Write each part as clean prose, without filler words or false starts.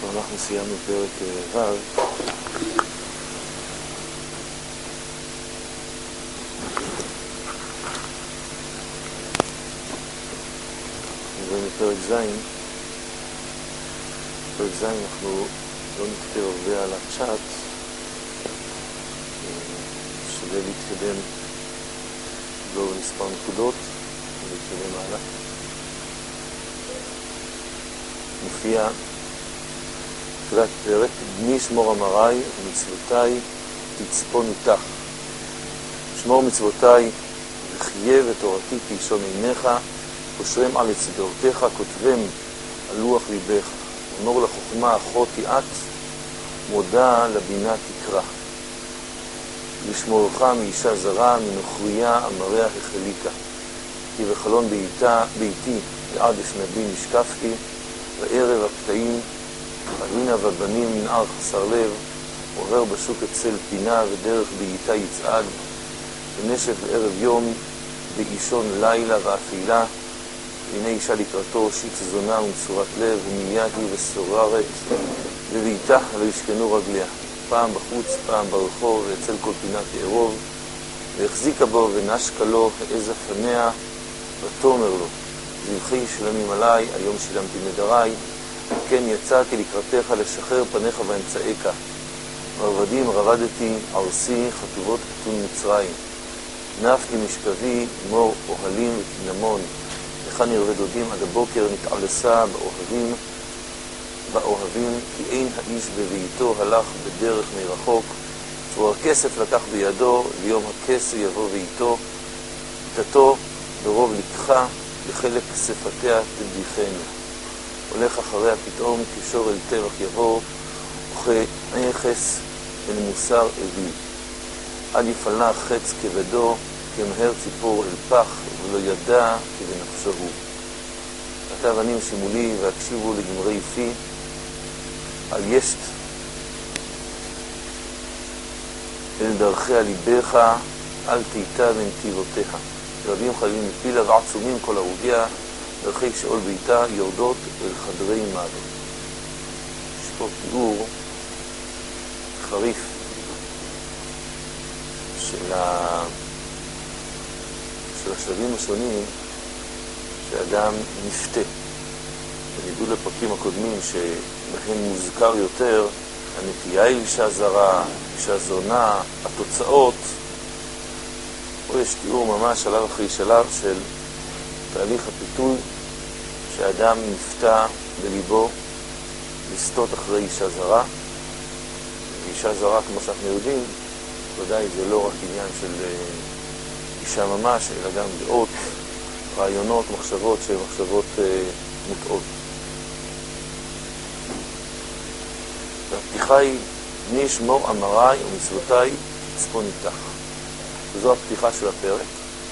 אנחנו סיימנו פרק ו'. בפרק ז', בפרק ז' אנחנו לא נתקר הרבה על הצ'אט, שווה להתקדם לא במספר נקודות ולהתקדם הלאה. מופיע תחילת פרק, בני שמור אמרי ומצוותיי תצפון איתך. שמור מצוותיי וחיה ותורתי כלשון עיניך, קושרם על אצבעותיך, כותבם על לוח ליבך. אמור לחוכמה אחותי את, מודה לבינה תקרא. לשמורך מאישה זרה, מנוכריה אמריה החליקה. כי בחלון ביתי לעד אפנדי נשקפתי, בערב הפתאים, אבינה ובנים מנער חסר לב, עובר בשוק אצל פינה ודרך ביתה יצעד, ונשף בערב יום, באישון לילה ואפילה, והנה אישה לקראתו, שיט זונה ומצורת לב, ומייה היא וסוררת, ובאיתה לא ישכנו רגליה, פעם בחוץ, פעם ברחוב, ואצל כל פינה תערוב, והחזיקה בו ונשקה לו, העזה פניה, ותאמר לו, זבחי שלמים עליי, היום שילמתי נדריי, כן יצאתי לקראתך לשחרר פניך ואמצעיך. מרבדים רבדתי, ערסי, חטובות כתון מצרים. נפתי משכבי, מור אוהלים וקינמון. לך נרווה דודים עד הבוקר נתעלסה באוהבים, כי אין האיש בביתו הלך בדרך מרחוק. צרור הכסף לקח בידו, ויום הכסף יבוא ואיתו. איתתו ברוב לקחה, לחלק שפתיה תדיחנו. הולך אחריה פתאום כשור אל טבח יבוא, וכנכס אל מוסר אביו. עד יפלנה חץ כבדו, כמהר ציפור אל פח, ולא ידע כי בנפשו הוא. עתה אבנים שימולי והקשיבו לגמרי פי, על ישת אל דרכיה ליבך, אל תיתה בנתיבותיה. רבים חייבים מפילה ועצומים כל הרוגיה, דרכי שאול ביתה יורדות אל חדרי מוות. יש פה תיאור חריף של השלבים השונים שאדם נפתה. בניגוד לפרקים הקודמים שבהם מוזכר יותר הנטייה היא אישה זרה, אישה זונה, התוצאות, פה יש תיאור ממש שלב אחרי שלב של תהליך הפיתוי שאדם נפתה בליבו לסטות אחרי אישה זרה. ואישה זרה, כמו שאנחנו יודעים, ודאי זה לא רק עניין של אישה ממש, אלא גם דעות, רעיונות, מחשבות שהן מחשבות מוטעות. והפתיחה היא, בני שמור אמרי ומצוותיי תצפון איתך. וזו הפתיחה של הפרק.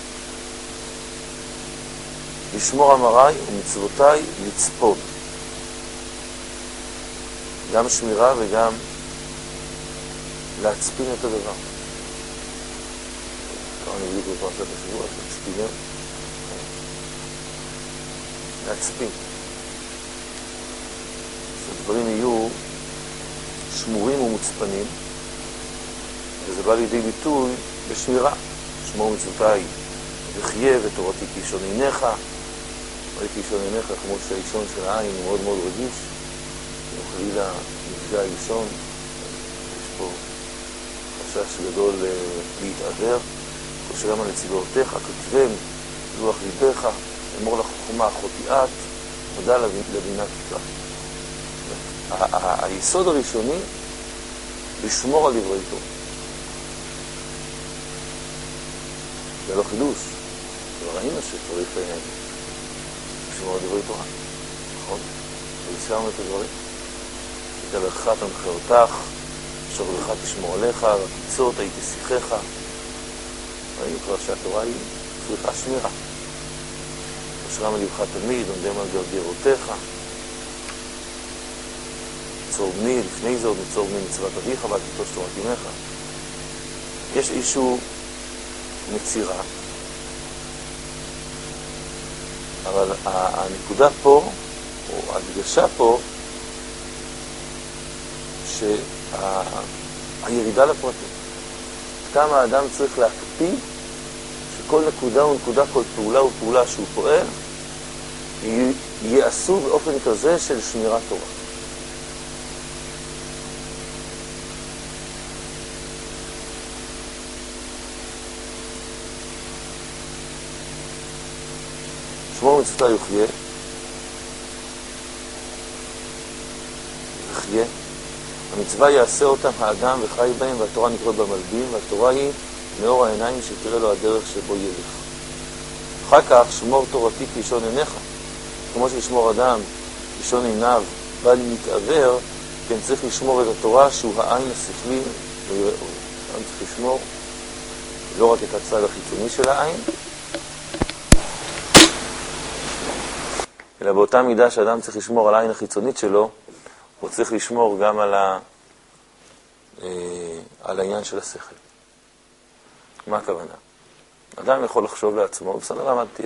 לשמור אמרי ומצוותיי לצפות. גם שמירה וגם להצפין את הדבר. קראנו בדיוק בפרשת השבוע, להצפינר. להצפין. שהדברים יהיו שמורים ומוצפנים, וזה בא לידי ביטוי בשמירה. שמור מצוותיי וחיה ותורתי כלשון עיניך. ראיתי אישון עיניך, כמו שהאישון של העין הוא מאוד מאוד רגיש, אם חלילה נפגע האישון, יש פה חשש גדול להתעבר. קושרם על אצבעותיך, כותבם לוח ליבך, אמור לחוכמה אחותי את, מודה לבינה תקרא. היסוד הראשוני, לשמור על דברי תורה. זה לא חידוש, אבל ראינו שצריך לשמור על דברי תורה, נכון? והזכרנו את הדברים. את הלכת הנחאותך, שוכבך תשמור עליך, והקיצות הייתי שיחך. ראינו כבר שהתורה היא צריכה שמירה. קושרם על לבך תמיד, עומדם על גרגרותיך. מצור בני, לפני זאת מצור בני מצוות אביך, ואל תיטוש תורת אמך. יש איזשהו מצירה, אבל הנקודה פה, או ההדגשה פה, שהירידה לפרטים. כמה האדם צריך להקפיד שכל נקודה ונקודה, כל פעולה ופעולה שהוא פועל, יעשו באופן כזה של שמירת תורה. שמור מצוותה יחיה, המצווה יעשה אותם האדם וחי בהם, והתורה נקראת במלבים, והתורה היא מאור העיניים שתראה לו הדרך שבו ילך. אחר כך שמור תורתי כלשון עיניך, כמו שלשמור אדם כלשון עיניו בל יתעוור, כן צריך לשמור את התורה שהוא העין השכלי ויראה אור. אדם צריך לשמור לא רק את הצד החיצוני של העין, אלא באותה מידה שאדם צריך לשמור על העין החיצונית שלו, הוא צריך לשמור גם על העניין של השכל. מה הכוונה? אדם יכול לחשוב לעצמו, בסדר, למדתי,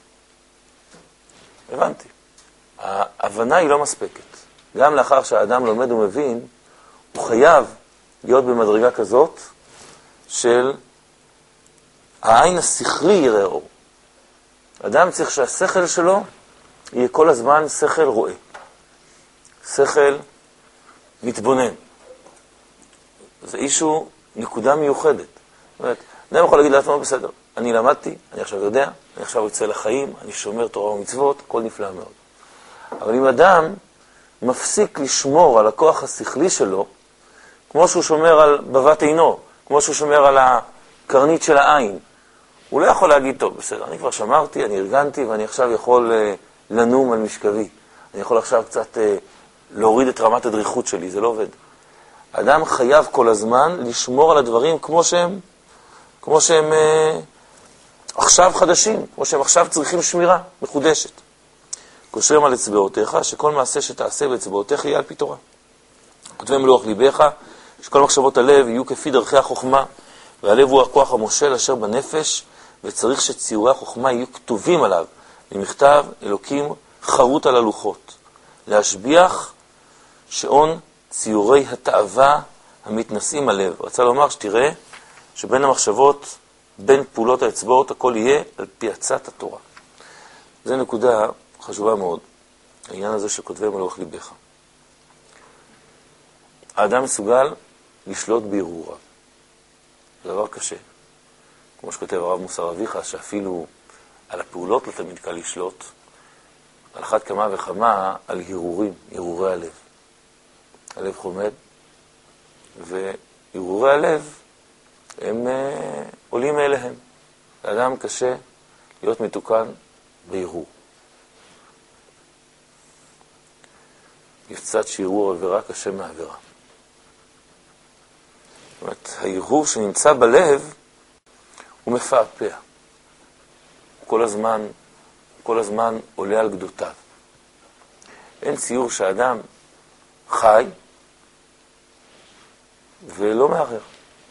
הבנתי. ההבנה היא לא מספקת. גם לאחר שהאדם לומד ומבין, הוא חייב להיות במדרגה כזאת של העין השכלי יראה אור. אדם צריך שהשכל שלו יהיה כל הזמן שכל רואה. שכל מתבונן. זה איזשהו נקודה מיוחדת. זאת אומרת, אדם יכול להגיד לעצמו, בסדר, אני למדתי, אני עכשיו יודע, אני עכשיו יוצא לחיים, אני שומר תורה ומצוות, הכל נפלא מאוד. אבל אם אדם מפסיק לשמור על הכוח השכלי שלו, כמו שהוא שומר על בבת עינו, כמו שהוא שומר על הקרנית של העין, הוא לא יכול להגיד, טוב, בסדר, אני כבר שמרתי, אני ארגנתי, ואני עכשיו יכול לנום על משכבי. אני יכול עכשיו קצת להוריד את רמת הדריכות שלי, זה לא עובד. אדם חייב כל הזמן לשמור על הדברים כמו שהם עכשיו חדשים, כמו שהם עכשיו צריכים שמירה מחודשת. קושרים על אצבעותיך, שכל מעשה שתעשה באצבעותיך יהיה על פי תורה. כותבים לוח ליבך, שכל מחשבות הלב יהיו כפי דרכי החוכמה, והלב הוא הכוח המושל אשר בנפש, וצריך שציורי החוכמה יהיו כתובים עליו, במכתב אלוקים חרוט על הלוחות. להשביח שעון ציורי התאווה המתנשאים הלב. רצה לומר שתראה שבין המחשבות, בין פעולות האצבעות, הכל יהיה על פי עצת התורה. זו נקודה חשובה מאוד, העניין הזה שכותבים על לוח ליבך. האדם מסוגל לשלוט בהרהוריו. זה דבר קשה. כמו שכותב הרב מוסר אביך, שאפילו על הפעולות לא תמיד קל לשלוט, על אחת כמה וכמה על הרהורים, הרהורי הלב. הלב חומד, והרהורי הלב הם עולים מאליהם. לאדם קשה להיות מתוקן בהרהור. יפצת שהרהור עבירה קשה מעבירה. זאת אומרת, ההרהור שנמצא בלב הוא מפעפע. כל הזמן עולה על גדותיו. אין ציור שאדם חי ולא מערער.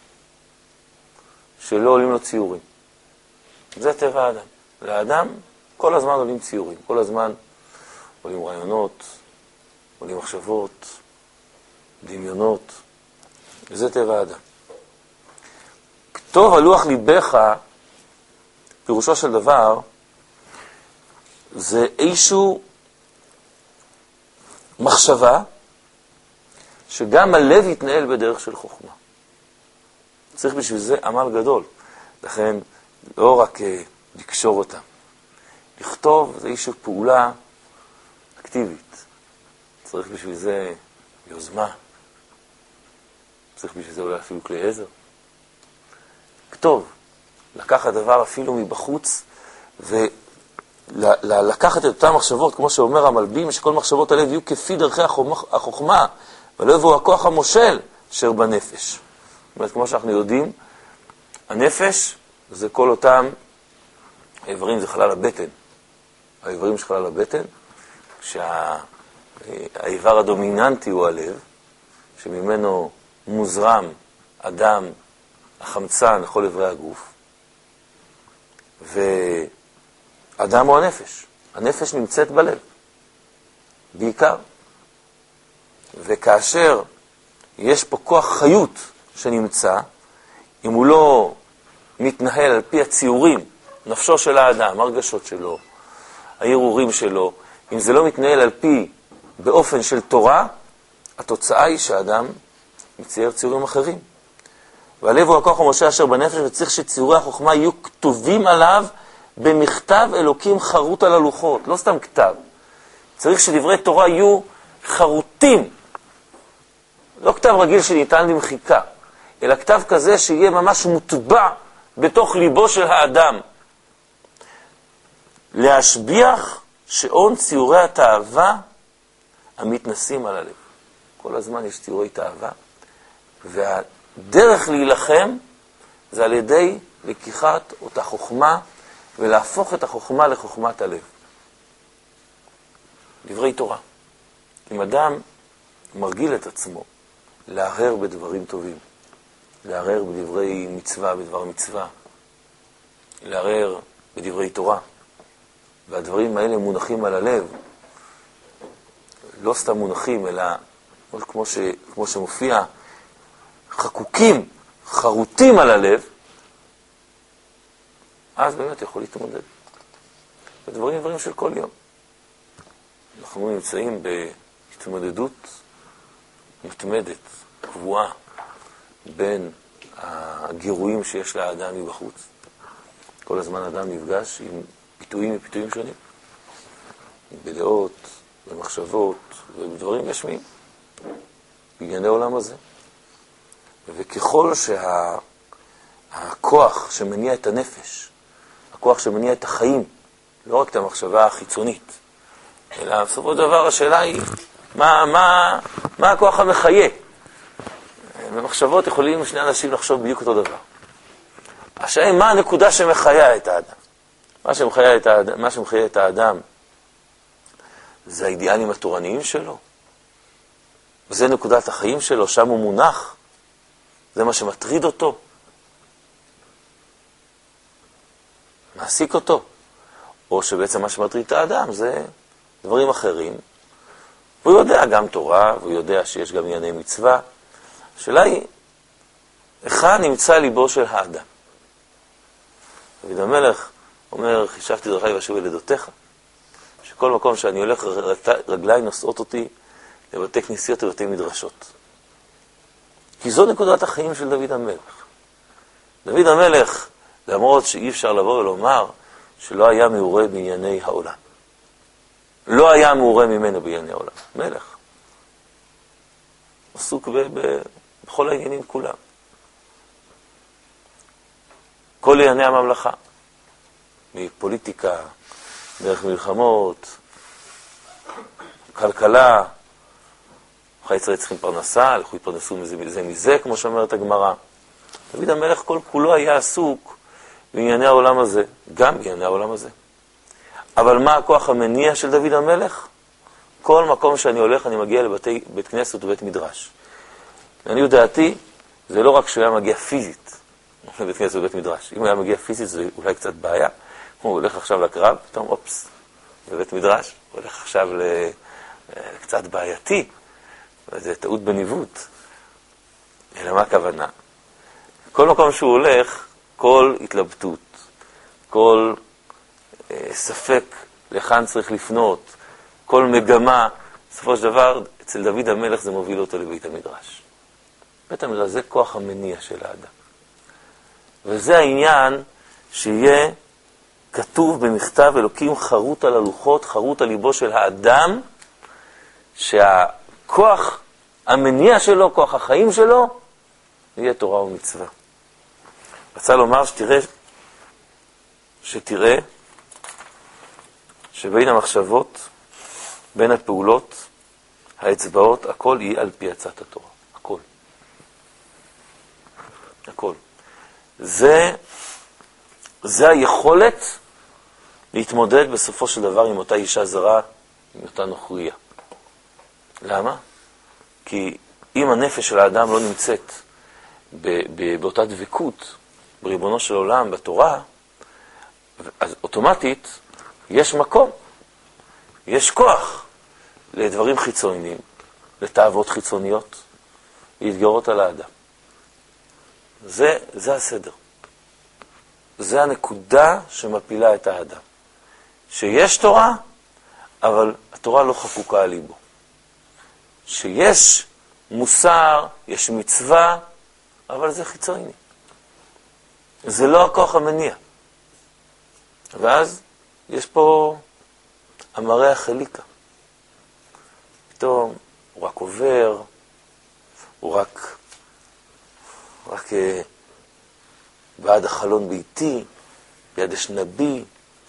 שלא עולים לו ציורים. זה טבע האדם. לאדם כל הזמן עולים ציורים. כל הזמן עולים רעיונות, עולים מחשבות, דמיונות. וזה טבע האדם. כתוב על לוח ליבך, פירושו של דבר, זה איזשהו מחשבה שגם הלב יתנהל בדרך של חוכמה. צריך בשביל זה עמל גדול. לכן לא רק לקשור אותם. לכתוב זה איזושהי פעולה אקטיבית. צריך בשביל זה יוזמה. צריך בשביל זה אולי אפילו כלי עזר. כתוב, לקחת דבר אפילו מבחוץ ולקחת את אותן מחשבות, כמו שאומר המלבים, שכל מחשבות הלב יהיו כפי דרכי החוכמה, ולא יבואו הכוח המושל אשר בנפש. זאת אומרת, כמו שאנחנו יודעים, הנפש זה כל אותם האיברים, זה חלל הבטן. האיברים של חלל הבטן, כשהאיבר הדומיננטי הוא הלב, שממנו מוזרם הדם, החמצן לכל איברי הגוף. והדם הוא הנפש. הנפש נמצאת בלב, בעיקר. וכאשר יש פה כוח חיות שנמצא, אם הוא לא מתנהל על פי הציורים, נפשו של האדם, הרגשות שלו, הערעורים שלו, אם זה לא מתנהל על פי באופן של תורה, התוצאה היא שהאדם מצייר ציורים אחרים. והלב הוא הכוח המשה אשר בנפש, וצריך שציורי החוכמה יהיו כתובים עליו במכתב אלוקים חרוט על הלוחות, לא סתם כתב. צריך שדברי תורה יהיו חרוטים, לא כתב רגיל שניתן למחיקה, אלא כתב כזה שיהיה ממש מוטבע בתוך ליבו של האדם. להשביח שעון ציורי התאווה המתנסים על הלב. כל הזמן יש ציורי תאווה, והדרך להילחם זה על ידי לקיחת אותה חוכמה, ולהפוך את החוכמה לחוכמת הלב. דברי תורה. אם אדם מרגיל את עצמו להרהר בדברים טובים, להרהר בדברי מצווה, בדבר מצווה, להרהר בדברי תורה, והדברים האלה מונחים על הלב, לא סתם מונחים, אלא כמו שמופיע, חקוקים, חרוטים על הלב, אז באמת יכול להתמודד. דברים של כל יום. אנחנו נמצאים בהתמודדות מתמדת, קבועה, בין הגירויים שיש לאדם מבחוץ. כל הזמן אדם נפגש עם פיתויים שונים. בדעות, במחשבות ובדברים גשמיים. בענייני העולם הזה. וככל שהכוח שמניע את הנפש, הכוח שמניע את החיים, לא רק את המחשבה החיצונית, אלא בסופו של דבר השאלה היא, מה הכוח המחיה? במחשבות יכולים שני אנשים לחשוב בדיוק אותו דבר. השאלה היא, מה הנקודה שמחיה את האדם? מה שמחיה את האדם זה האידיאלים התורניים שלו. זה נקודת החיים שלו, שם הוא מונח. זה מה שמטריד אותו. מעסיק אותו. או שבעצם מה שמטריד את האדם זה דברים אחרים. והוא יודע גם תורה, והוא יודע שיש גם ענייני מצווה. השאלה היא, היכן נמצא ליבו של האדם? דוד המלך אומר, חישבתי דרכי ואשוב אל עדותיך, שכל מקום שאני הולך, רגליי נושאות אותי לבתי כנסיות ובתי מדרשות. כי זו נקודת החיים של דוד המלך. דוד המלך, למרות שאי אפשר לבוא ולומר שלא היה מעורה בענייני העולם. לא היה מעורה ממנו בענייני העולם. מלך. עסוק בכל העניינים כולם. כל ענייני הממלכה. מפוליטיקה, דרך מלחמות, כלכלה, חי ישראל צריכים פרנסה, הלכו יפרנסו מזה, כמו שאומרת הגמרא. דוד המלך כל כולו היה עסוק בענייני העולם הזה, גם בענייני העולם הזה. אבל מה הכוח המניע של דוד המלך? כל מקום שאני הולך, אני מגיע לבית כנסת ובית מדרש. לעניות דעתי, זה לא רק שהוא היה מגיע פיזית לבית כנסת ובית מדרש. אם הוא היה מגיע פיזית, זה אולי קצת בעיה. הוא הולך עכשיו לקרב, פתאום, אופס, בבית מדרש, הוא הולך עכשיו קצת בעייתי, וזה טעות בניווט. אלא מה הכוונה? כל מקום שהוא הולך, כל התלבטות, כל ספק לכאן צריך לפנות, כל מגמה, בסופו של דבר, אצל דוד המלך זה מוביל אותו לבית המדרש. בית המדרש זה כוח המניע של האדם. וזה העניין שיהיה כתוב במכתב אלוקים חרוט על הלוחות, חרוט על ליבו של האדם, שהכוח המניע שלו, כוח החיים שלו, יהיה תורה ומצווה. רצה לומר שתראה שבין המחשבות, בין הפעולות, האצבעות, הכל יהיה על פי עצת התורה. הכל. הכל. זה היכולת להתמודד בסופו של דבר עם אותה אישה זרה, עם אותה נוכריה. למה? כי אם הנפש של האדם לא נמצאת באותה דבקות, בריבונו של עולם, בתורה, אז אוטומטית יש מקום, יש כוח לדברים חיצוניים, לתאוות חיצוניות, להתגרות על האדם. זה הסדר. זה הנקודה שמפילה את האדם. שיש תורה, אבל התורה לא חקוקה על ליבו. שיש מוסר, יש מצווה, אבל זה חיצוני. זה לא הכוח המניע. ואז יש פה המראה החליקה. פתאום הוא רק עובר, הוא רק בעד החלון ביתי, ביד אשנבי,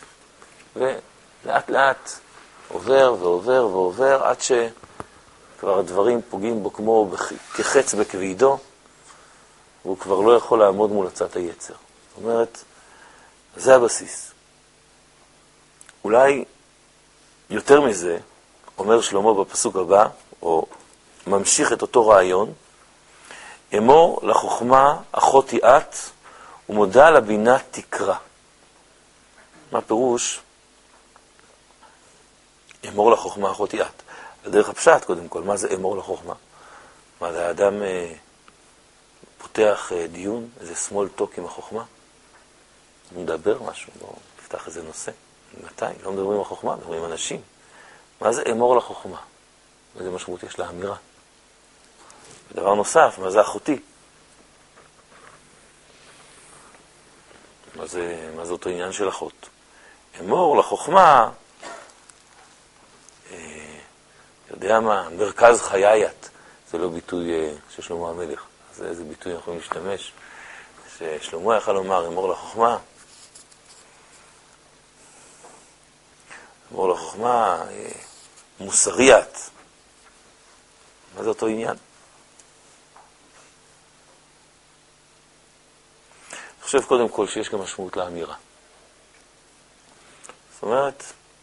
ולאט לאט עובר ועובר ועובר, עד שכבר הדברים פוגעים בו כמו כחץ בכבידו, והוא כבר לא יכול לעמוד מול הצעת היצר. זאת אומרת, זה הבסיס. אולי יותר מזה, אומר שלמה בפסוק הבא, או ממשיך את אותו רעיון, אמור לחוכמה אחותי את, ומודה לבינה תקרא. מה פירוש? אמור לחוכמה אחותי את. לדרך הפשט קודם כל, מה זה אמור לחוכמה? מה זה האדם פותח דיון, איזה small talk עם החוכמה? הוא מדבר משהו, בואו נפתח איזה נושא. מתי? לא מדברים על החוכמה, מדברים עם אנשים. מה זה אמור לחוכמה? איזה משמעות יש לה אמירה. ודבר נוסף, מה זה אחותי? מה זה אותו עניין של אחות? אמור לחוכמה, יודע מה, מרכז חיית, זה לא ביטוי של שלמה המלך. אז איזה ביטוי אנחנו יכולים להשתמש? ששלמה יכל לומר, אמור לחוכמה, אמור לחוכמה, מוסריית. מה זה אותו עניין? אני חושב קודם כל שיש גם משמעות לאמירה. זאת אומרת,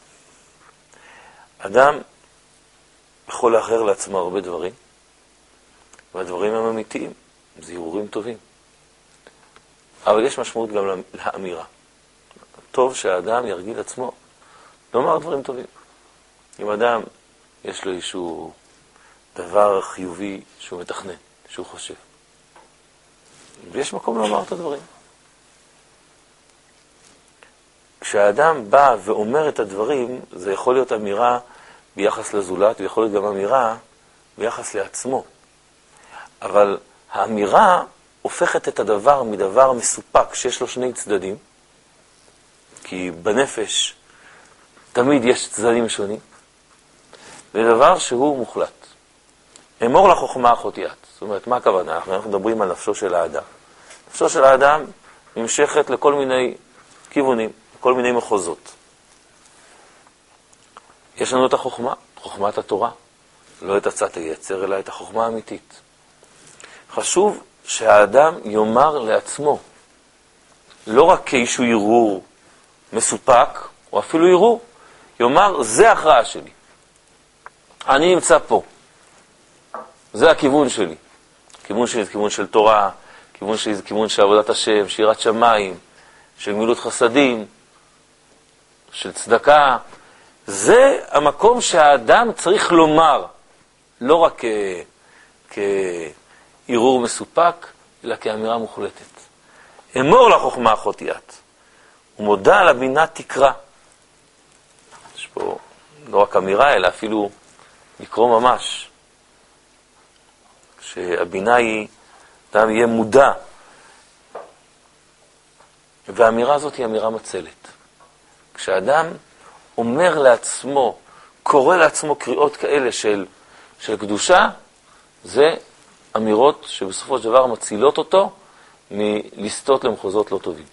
אדם יכול לאחר לעצמו הרבה דברים, והדברים הם אמיתיים, זה הרהורים טובים. אבל יש משמעות גם לאמירה. טוב שהאדם ירגיל עצמו לומר דברים טובים. אם אדם יש לו איזשהו דבר חיובי שהוא מתכנן, שהוא חושב, ויש מקום לומר את הדברים. כשהאדם בא ואומר את הדברים, זה יכול להיות אמירה ביחס לזולת, ויכול להיות גם אמירה ביחס לעצמו. אבל האמירה הופכת את הדבר מדבר מסופק שיש לו שני צדדים, כי בנפש תמיד יש צדדים שונים, לדבר שהוא מוחלט. אמור לחוכמה אחותי את. זאת אומרת, מה הכוונה? אנחנו מדברים על נפשו של האדם. נפשו של האדם נמשכת לכל מיני כיוונים, לכל מיני מחוזות. יש לנו את החוכמה, חוכמת התורה. לא את הצעת היצר, אלא את החוכמה האמיתית. חשוב שהאדם יאמר לעצמו, לא רק כאישהו ערעור מסופק, או אפילו ערעור, יאמר, זה ההכרעה שלי. אני נמצא פה. זה הכיוון שלי. כיוון שלי זה כיוון של תורה, כיוון שלי זה כיוון של עבודת השם, שירת שמיים, של מילות חסדים, של צדקה. זה המקום שהאדם צריך לומר, לא רק כערעור מסופק, אלא כאמירה מוחלטת. אמור לחוכמה אחותי את, ומודה לבינה תקרא. יש פה לא רק אמירה, אלא אפילו לקרוא ממש. שהבינה היא, אדם יהיה מודע. והאמירה הזאת היא אמירה מצלת. כשאדם אומר לעצמו, קורא לעצמו קריאות כאלה של קדושה, זה אמירות שבסופו של דבר מצילות אותו מלסטות למחוזות לא טובים.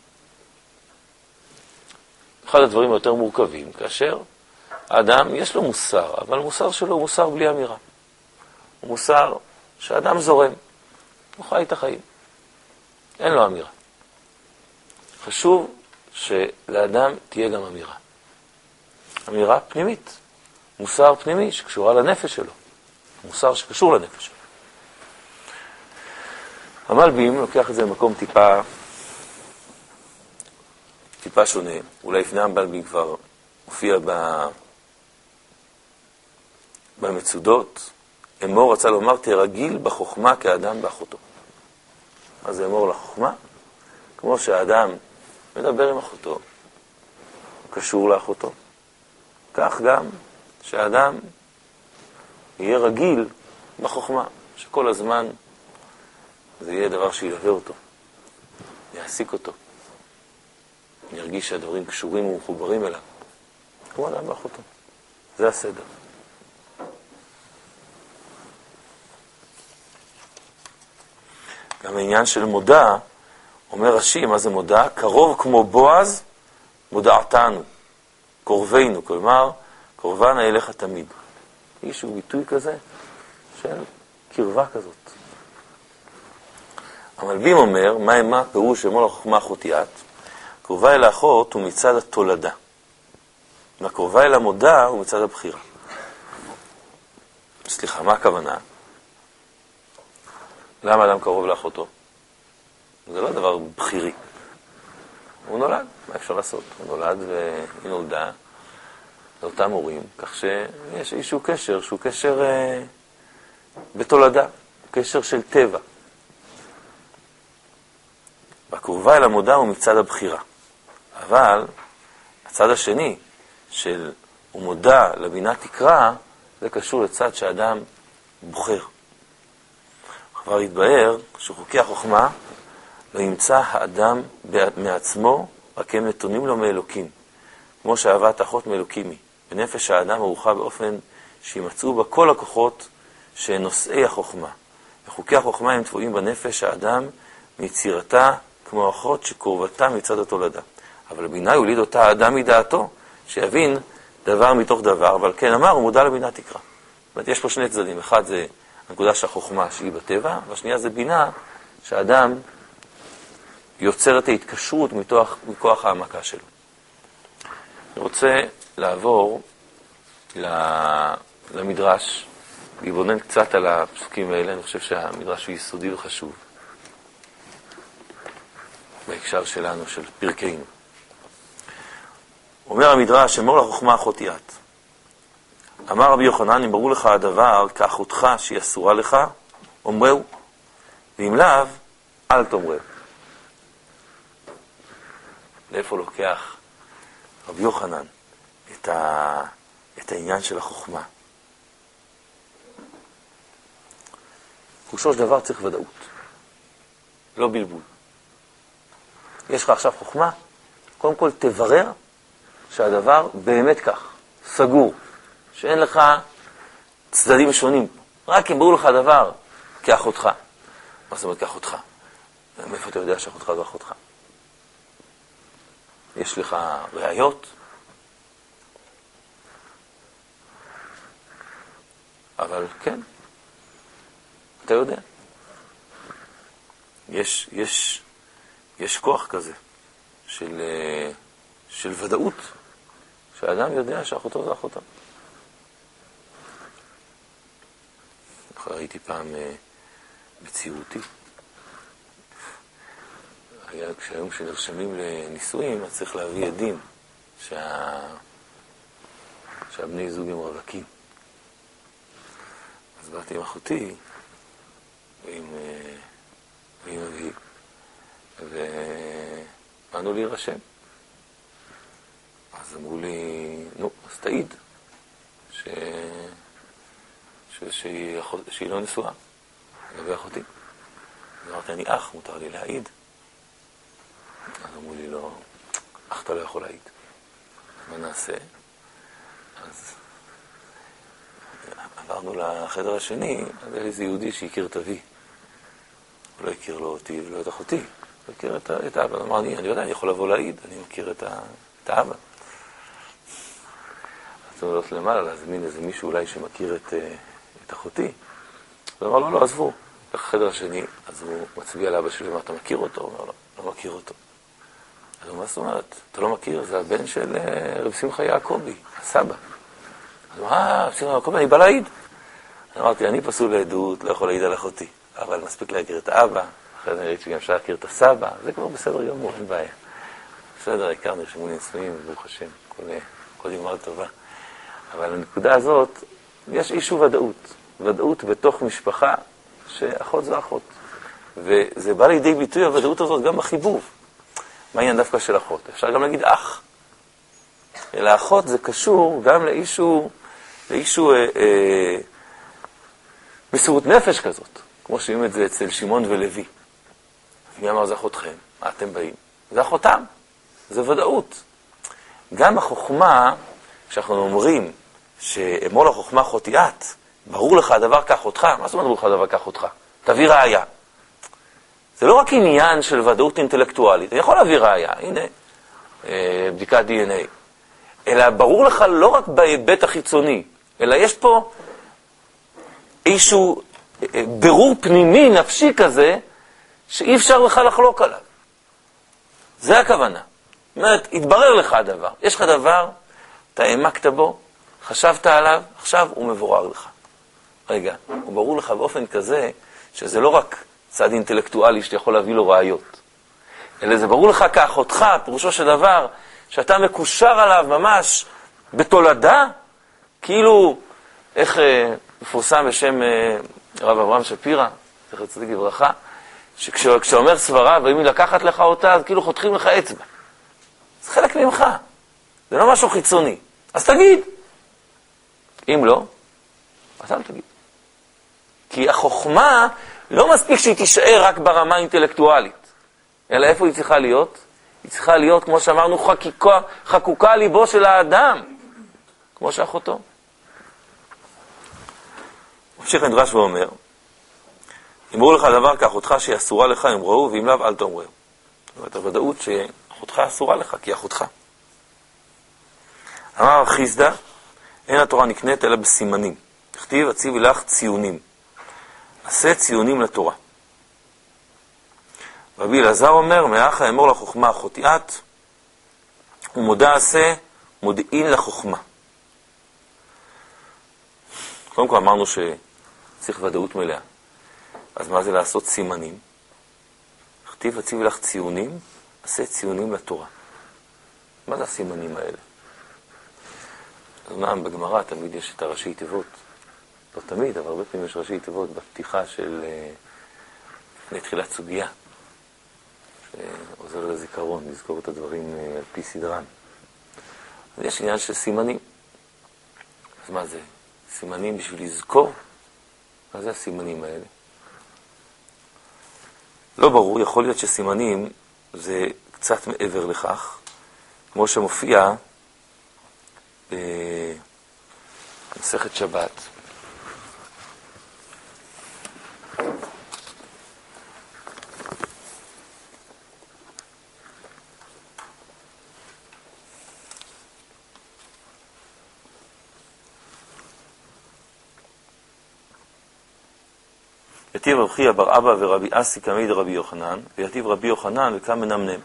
אחד הדברים היותר מורכבים, כאשר האדם יש לו מוסר, אבל המוסר שלו הוא מוסר בלי אמירה. הוא מוסר שהאדם זורם, הוא חי את החיים. אין לו אמירה. חשוב שלאדם תהיה גם אמירה. אמירה פנימית. מוסר פנימי שקשורה לנפש שלו. מוסר שקשור לנפש שלו. המלבים לוקח את זה למקום טיפה שונה. אולי לפני המלבים כבר הופיע במצודות. אמור רצה לומר, תרגיל בחוכמה כאדם באחותו. מה זה אמור לחוכמה? כמו שהאדם מדבר עם אחותו, קשור לאחותו. כך גם שהאדם יהיה רגיל בחוכמה, שכל הזמן זה יהיה דבר שילווה אותו, יעסיק אותו, ירגיש שהדברים קשורים ומחוברים אליו, כמו אדם באחותו. זה הסדר. גם העניין של מודע, אומר רש"י, מה זה מודע? קרוב כמו בועז, מודעתנו, קרובנו, כלומר, קרובנה אליך תמיד. איזשהו ביטוי כזה של קרבה כזאת. המלבים אומר, מה פירוש שמול החוכמה אחותיית? קרובה אל האחות הוא מצד התולדה. והקרובה אל המודע הוא מצד הבחירה. סליחה, מה הכוונה? למה אדם קרוב לאחותו? זה לא דבר בחירי. הוא נולד, מה אפשר לעשות? הוא נולד והיא נולדה לאותם הורים, כך שיש איזשהו קשר, שהוא קשר בתולדה, קשר של טבע. והקרובה אל המודע הוא מצד הבחירה. אבל הצד השני של הוא מודע לבינה תקרא, זה קשור לצד שאדם בוחר. כבר התבהר שחוקי החוכמה לא ימצא האדם מעצמו, רק הם נתונים לו מאלוקים. כמו שאהבת האחות מאלוקים היא. בנפש האדם ערוכה באופן שימצאו בה כל הכוחות שהן נושאי החוכמה. וחוקי החוכמה הם תבואים בנפש האדם מיצירתה כמו אחות שקרובתה מצד התולדה. אבל הבינה יוליד אותה האדם מדעתו, שיבין דבר מתוך דבר, אבל כן אמר, הוא מודע לבינה תקרא. זאת אומרת, יש פה שני צדדים. אחד זה הנקודה של החוכמה שהיא בטבע, והשנייה זה בינה שהאדם יוצר את ההתקשרות מכוח העמקה שלו. אני רוצה לעבור למדרש, להיבונן קצת על הפסוקים האלה. אני חושב שהמדרש הוא יסודי וחשוב בהקשר שלנו, של פרקנו. אומר המדרש, אמור לחוכמה אחותיית. אמר רבי יוחנן, אם ברור לך הדבר כאחותך שהיא אסורה לך, אומרהו, ואם לאו, אל תאמרהו. לאיפה לוקח רבי יוחנן את העניין של החוכמה? פירושו של דבר צריך ודאות, לא בלבול. יש לך עכשיו חוכמה, קודם כל תברר שהדבר באמת כך, סגור, שאין לך צדדים שונים. רק אם ברור לך הדבר כאחותך. מה זאת אומרת כאחותך? מאיפה אתה יודע שאחותך זו אחותך? יש לך ראיות? אבל כן, אתה יודע. יש כוח כזה של ודאות, שהאדם יודע שאחותו זה אחותו. ראיתי פעם בציורתי, כשהיום שנרשמים לנישואים, אז צריך להביא עדים שהבני זוג הם רווקים. אז באתי עם אחותי ועם אבי, ובאנו להירשם. אז אמרו לי, נו, אז תעיד שהיא לא נשואה, לגבי אחותי. אז אמרתי, אני אח, מותר לי להעיד. אז אמרו לי, לא, אח אתה לא יכול להעיד. מה נעשה? אז עברנו לחדר השני, אז היה איזה יהודי שהכיר את אבי. הוא לא הכיר לו אותי ולא את אחותי. הוא הכיר את האבא. אמר לי, אני יודע, אני יכול לבוא להעיד, אני מכיר את האבא. אז הוא הולך למעלה להזמין איזה מישהו אולי שמכיר את אחותי. הוא אמר לו, לא, עזבו. לחדר השני, אז הוא מצביע לאבא שלי, אמר, אתה מכיר אותו? הוא אומר לו, לא מכיר אותו. אז הוא אומר, זאת אומרת, אתה לא מכיר, זה הבן של רב שמחה יעקבי, הסבא. אז הוא אומר, רב שמחה יעקבי, אני בא להעיד. אז אמרתי, אני פסול לעדות, לא יכול להעיד על אחותי, אבל מספיק להכיר את האבא, אחרי זה אני ראיתי שגם אפשר להכיר את הסבא, זה כבר בסדר גמור, אין בעיה. בסדר, העיקר נרשמו לנישואים, ברוך השם, כל נגמר טובה. אבל בנקודה הזאת, יש איזשהו ודאות. ודאות בתוך משפחה שאחות זו אחות. וזה בא לידי ביטוי הוודאות הזאת גם בחיבוב. מה העניין דווקא של אחות? אפשר גם להגיד אח. אלא אחות זה קשור גם לאישו מסירות נפש כזאת, כמו שאומרים את זה אצל שמעון ולוי. מי אמר זה אחותכם? מה אתם באים? זה אחותם. זה ודאות. גם החוכמה, כשאנחנו אומרים שאמור לחוכמה חוטיאת, ברור לך הדבר כך אותך. מה זאת אומרת ברור לך הדבר כך אותך? תביא ראיה. זה לא רק עניין של ודאות אינטלקטואלית. אני יכול להביא ראיה. הנה, בדיקת DNA. אלא ברור לך לא רק בהיבט החיצוני, אלא יש פה איזשהו ברור פנימי, נפשי כזה, שאי אפשר לך לחלוק עליו. זה הכוונה. זאת אומרת, התברר לך הדבר. יש לך דבר, אתה העמקת בו, חשבת עליו, עכשיו הוא מבורר לך. רגע, הוא ברור לך באופן כזה, שזה לא רק צד אינטלקטואלי שאתה יכול להביא לו ראיות, אלא זה ברור לך כאחותך, פירושו של דבר, שאתה מקושר עליו ממש בתולדה, כאילו, איך מפורסם בשם הרב אברהם שפירא, זכר צדיק לברכה, שכשאומר סברה, ואם היא לקחת לך אותה, אז כאילו חותכים לך אצבע. זה חלק ממך. זה לא משהו חיצוני. אז תגיד. אם לא, אז אל תגיד. כי החוכמה לא מספיק שהיא תישאר רק ברמה האינטלקטואלית. אלא איפה היא צריכה להיות? היא צריכה להיות, כמו שאמרנו, חקוקה על ליבו של האדם. כמו שאחותו. ממשיך מדרש ואומר, אמרו לך דבר כאחותך שהיא אסורה לך, אמרו, ואם לאו אל תאמרו. זאת אומרת, הוודאות שאחותך אסורה לך, כי אחותך. אמר חיסדא, אין התורה נקנית אלא בסימנים. תכתיב, הציבי לך ציונים. עשה ציונים לתורה. רבי אלעזר אומר, מאחה אמור לחוכמה החוטיאת, ומודע עשה, מודיעין לחוכמה. קודם כל אמרנו שצריך ודאות מלאה. אז מה זה לעשות סימנים? תכתיב, הציבי לך ציונים, עשה ציונים לתורה. מה זה הסימנים האלה? אמנם בגמרא תמיד יש את הראשי תיבות. לא תמיד, אבל הרבה פעמים יש ראשי תיבות בפתיחה של לתחילת סוגיה. שעוזר לזיכרון, לזכור את הדברים על פי סדרן. אז יש עניין של סימנים. אז מה זה? סימנים בשביל לזכור? מה זה הסימנים האלה? לא ברור, יכול להיות שסימנים זה קצת מעבר לכך, כמו שמופיע במסכת שבת. יתיב רב חייא בר אבא ורבי אסי כמי דרבי יוחנן, ויתיב רבי יוחנן וקם מנמנם.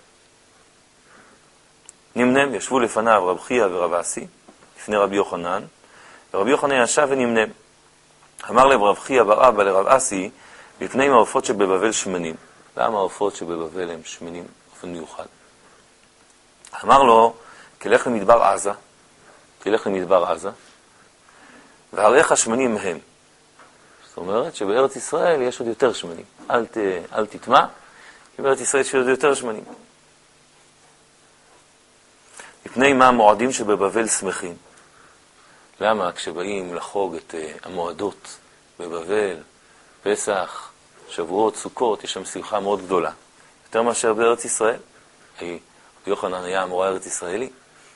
נמנם, ישבו לפניו רב חייא ורב אסי, לפני רבי יוחנן, ורבי יוחנן ישב ונמנם. אמר להם רב חייא בר אבא לרב אסי, מפני העופות שבבבל שמנים. למה העופות שבבבל הם שמנים באופן מיוחד? אמר לו, כלך למדבר עזה, והריך שמנים מהם. זאת אומרת שבארץ ישראל יש עוד יותר שמנים. אל תטמע, כי בארץ ישראל יש עוד יותר שמנים. מפני מה המועדים שבבבל שמחים? למה כשבאים לחוג את המועדות בבבל, פסח, שבועות, סוכות, יש שם שמחה מאוד גדולה. יותר מאשר בארץ ישראל. יוחנן היה המורה ארץ ישראלי.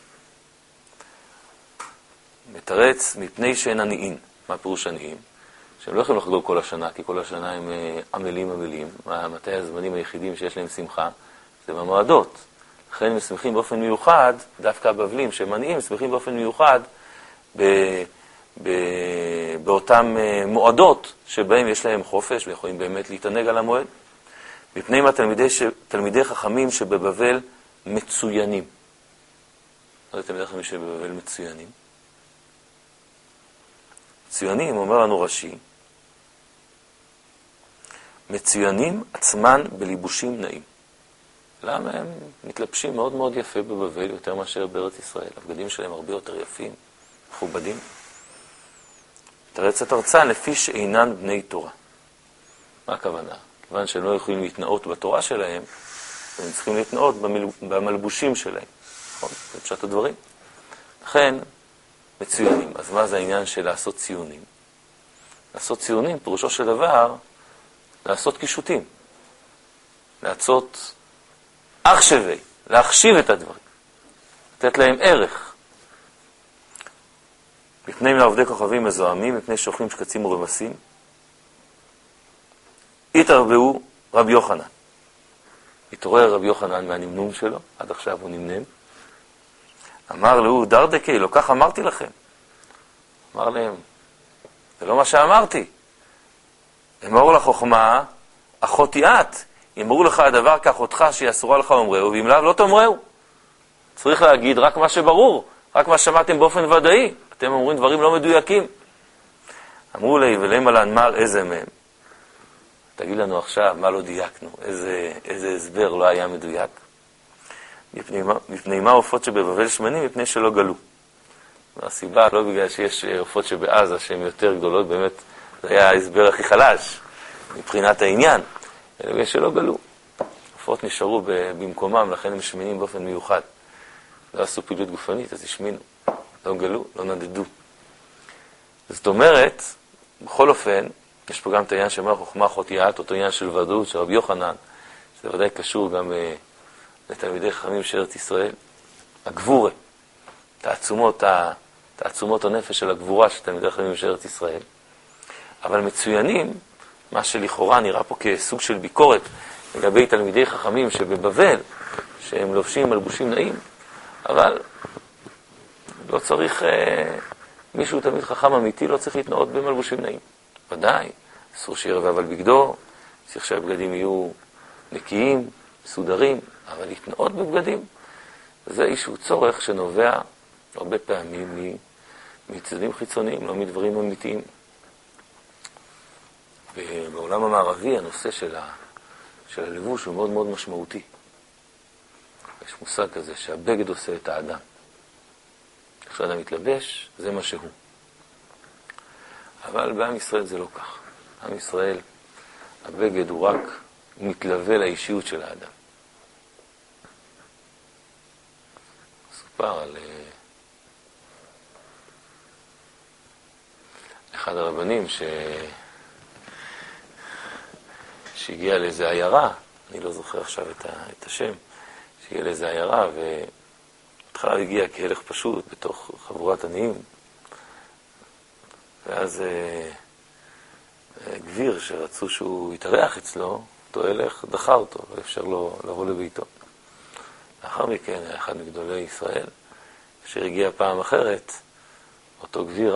מתרץ מפני שאין עניים. מה פירוש עניים? שהם לא יכולים לחגוג כל השנה, כי כל השנה הם עמלים. מתי הזמנים היחידים שיש להם שמחה? זה במועדות. לכן הם שמחים באופן מיוחד, דווקא הבבלים שהם עניים, שמחים באופן מיוחד באותם מועדות שבהם יש להם חופש ויכולים באמת להתענג על המועד. מפני מה תלמידי חכמים שבבבל מצוינים. מה זה תלמידי חכמים שבבבל מצוינים? מצוינים, אומר לנו רש"י, מצוינים עצמן בליבושים נעים. למה הם מתלבשים מאוד מאוד יפה בבבל יותר מאשר בארץ ישראל? הבגדים שלהם הרבה יותר יפים, מכובדים. תרץ את ארצן לפי שאינן בני תורה. מה הכוונה? כיוון שהם לא יכולים להתנאות בתורה שלהם, הם צריכים להתנאות במלבושים שלהם. נכון? זה פשט הדברים. לכן, מצוינים. אז מה זה העניין של לעשות ציונים? לעשות ציונים, פירושו של דבר, לעשות קישוטים. לעשות אח שווה, להחשיב את הדברים. לתת להם ערך. מפני מעובדי כוכבים מזוהמים, מפני שאוכלים שקצים ורמסים. התערבו רבי יוחנן. התעורר רבי יוחנן מהנמנום שלו, עד עכשיו הוא נמנם. אמר לו, דרדקי, לא כך אמרתי לכם. אמר להם, זה לא מה שאמרתי. אמרו לחוכמה, אחותי את. אמרו לך הדבר כאחותך שהיא אסורה לך אומרהו, ואם לאו לא תאמרהו. צריך להגיד רק מה שברור, רק מה שמעתם באופן ודאי. אתם אומרים דברים לא מדויקים. אמרו לי, ולמה להנמר איזה מהם? תגיד לנו עכשיו מה לא דייקנו, איזה הסבר לא היה מדויק. מפני מה עופות שבבבל שמנים? מפני שלא גלו. הסיבה לא בגלל שיש עופות שבעזה שהן יותר גדולות, באמת זה היה ההסבר הכי חלש מבחינת העניין, אלא בגלל שלא גלו. עופות נשארו במקומם, לכן הם שמנים באופן מיוחד. לא עשו פעילות גופנית, אז השמינו. לא גלו, לא נדדו. זאת אומרת, בכל אופן, יש פה גם את העניין שאומר חוכמה אחותי את, אותו עניין של ודאות של רבי יוחנן, שזה ודאי קשור גם לתלמידי חכמים של ארץ ישראל. הגבורה, תעצומות הנפש של הגבורה של תלמידי חכמים של ארץ ישראל. אבל מצוינים, מה שלכאורה נראה פה כסוג של ביקורת לגבי תלמידי חכמים שבבבל, שהם לובשים מלבושים נעים, אבל לא צריך, מישהו תלמיד חכם אמיתי לא צריך להתנאות במלבושים נעים. ודאי, אסור שירבב על בגדו, צריך שהבגדים יהיו נקיים, מסודרים, אבל להתנאות בבגדים. זה איזשהו צורך שנובע הרבה פעמים מצדדים חיצוניים, לא מדברים אמיתיים. ובעולם המערבי הנושא של הלבוש הוא מאוד מאוד משמעותי. יש מושג כזה שהבגד עושה את האדם. כשאדם מתלבש, זה מה שהוא. אבל בעם ישראל זה לא כך. בעם ישראל, הבגד הוא רק מתלווה לאישיות של האדם. סופר על אחד הרבנים שהגיע לאיזה עיירה, אני לא זוכר עכשיו את השם, שהגיע לאיזה עיירה בהתחלה הגיע כהלך פשוט בתוך חבורת עניים, ואז גביר שרצו שהוא יתארח אצלו, אותו הלך דחה אותו, לא אפשר לו לבוא לביתו. לאחר מכן היה אחד מגדולי ישראל, אשר הגיע פעם אחרת, אותו גביר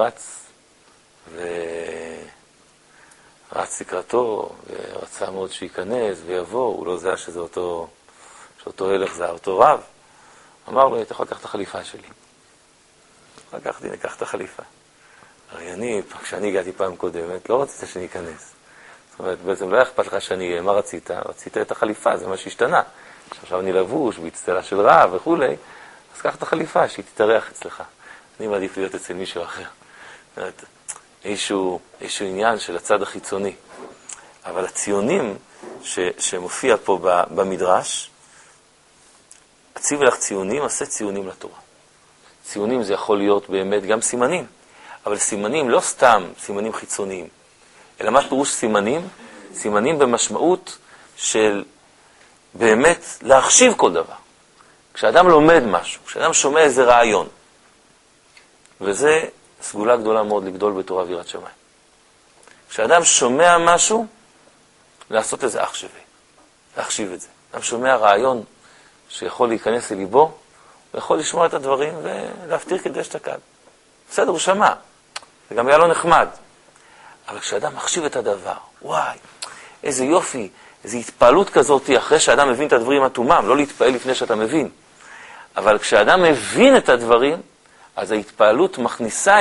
רץ לקראתו, ורצה מאוד שייכנס ויבוא, הוא לא זהה שאותו הלך זה אותו רב. אמר לו, אתה יכול לקחת את החליפה שלי. לקחתי, ניקח את החליפה. הרי אני, כשאני הגעתי פעם קודמת, לא רצית שאני אכנס. זאת אומרת, בעצם לא אכפת לך שאני אהיה, מה רצית? רצית את החליפה, זה מה שהשתנה. עכשיו אני לבוש, בהצטלה של רב וכו', אז קח את החליפה, שהיא תתארח אצלך. אני מעדיף להיות אצל מישהו אחר. זאת אומרת, איזשהו עניין של הצד החיצוני. אבל הציונים שמופיע פה במדרש, הציב לך ציונים, עשה ציונים לתורה. ציונים זה יכול להיות באמת גם סימנים, אבל סימנים לא סתם סימנים חיצוניים, אלא מה פירוש סימנים? סימנים במשמעות של באמת להחשיב כל דבר. כשאדם לומד משהו, כשאדם שומע איזה רעיון, וזה סגולה גדולה מאוד לגדול בתורה ויראת שמיים. כשאדם שומע משהו, לעשות איזה אח שווה, להחשיב את זה. אדם שומע רעיון שיכול להיכנס לליבו, הוא יכול לשמוע את הדברים ולהפתיר כדי שתקד. בסדר, הוא שמע. זה גם היה לו נחמד. אבל כשאדם מחשיב את הדבר, וואי, איזה יופי, איזו התפעלות כזאת, אחרי שאדם מבין את הדברים התומם, לא להתפעל לפני שאתה מבין. אבל כשאדם מבין את הדברים, אז ההתפעלות מכניסה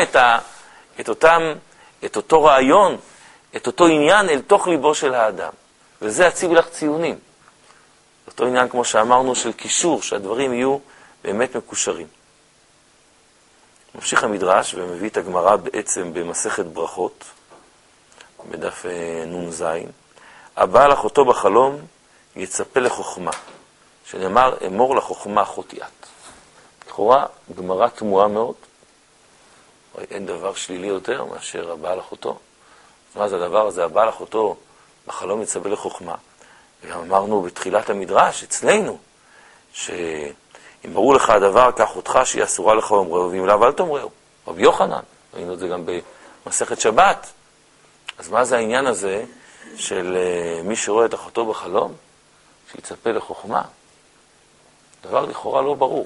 את אותו רעיון, את אותו עניין אל תוך ליבו של האדם. וזה הציב לך ציונים. אותו עניין, כמו שאמרנו, של קישור, שהדברים יהיו באמת מקושרים. ממשיך המדרש ומביא את הגמרא בעצם במסכת ברכות, בדף נ"ז, הבעל אחותו בחלום יצפה לחוכמה, שנאמר אמור לחוכמה חוטיאת. לכאורה גמרא תמוהה מאוד, אין דבר שלילי יותר מאשר הבעל אחותו. מה זה הדבר הזה? הבעל אחותו בחלום יצפה לחוכמה. וגם אמרנו בתחילת המדרש אצלנו, שאם ברור לך הדבר, קח אותך שהיא אסורה לך אומרהו, ואם לאו אל תאמרהו. רבי יוחנן, ראינו את זה גם במסכת שבת. אז מה זה העניין הזה של מי שרואה את אחותו בחלום, שיצפה לחוכמה? דבר לכאורה לא ברור.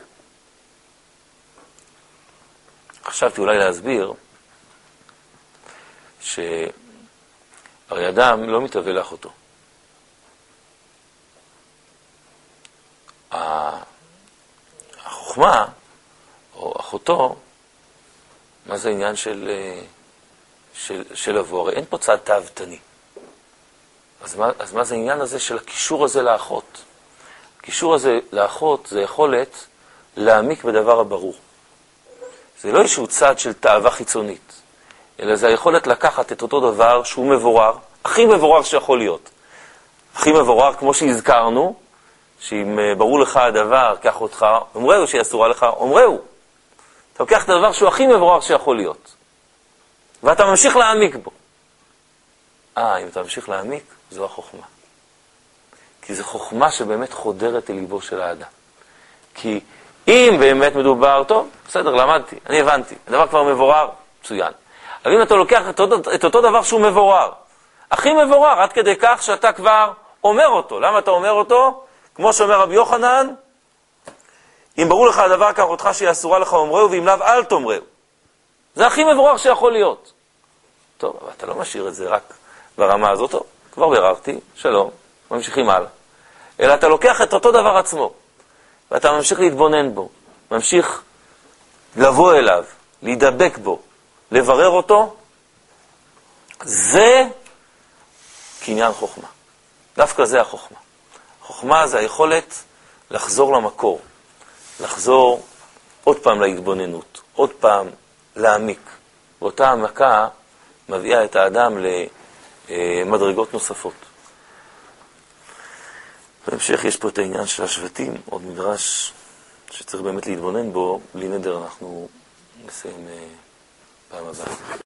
חשבתי אולי להסביר שהרי אדם לא מתאווה לאחותו. החוכמה, או אחותו, מה זה העניין של לבוא? הרי אין פה צד תאוותני. אז מה זה העניין הזה של הקישור הזה לאחות? הקישור הזה לאחות זה יכולת להעמיק בדבר הברור. זה לא איזשהו צד של תאווה חיצונית, אלא זה היכולת לקחת את אותו דבר שהוא מבורר, הכי מבורר שיכול להיות. הכי מבורר, כמו שהזכרנו, שאם ברור לך הדבר, קח אותך, אומרהו, שהיא אסורה לך, אומרהו. אתה לוקח את הדבר שהוא הכי מבורר שיכול להיות. ואתה ממשיך להעמיק בו. אם אתה ממשיך להעמיק, זו החוכמה. כי זו חוכמה שבאמת חודרת אל ליבו של האדם. כי אם באמת מדובר, טוב, בסדר, למדתי, אני הבנתי, הדבר כבר מבורר, מצוין. אבל אם אתה לוקח את אותו דבר שהוא מבורר, הכי מבורר, עד כדי כך שאתה כבר אומר אותו. למה אתה אומר אותו? כמו שאומר רבי יוחנן, אם ברור לך הדבר, קח אותך שהיא אסורה לך אומרהו, ואם לאו אל תאמרהו. זה הכי מבורר שיכול להיות. טוב, אבל אתה לא משאיר את זה רק ברמה הזאת, טוב, כבר ביררתי, שלום, ממשיכים הלאה. אלא אתה לוקח את אותו דבר עצמו, ואתה ממשיך להתבונן בו, ממשיך לבוא אליו, להידבק בו, לברר אותו, זה קניין חוכמה. דווקא זה החוכמה. חוכמה זה היכולת לחזור למקור, לחזור עוד פעם להתבוננות, עוד פעם להעמיק. ואותה העמקה מביאה את האדם למדרגות נוספות. בהמשך יש פה את העניין של השבטים, עוד מדרש שצריך באמת להתבונן בו, בלי נדר אנחנו נסיים פעם הבאה.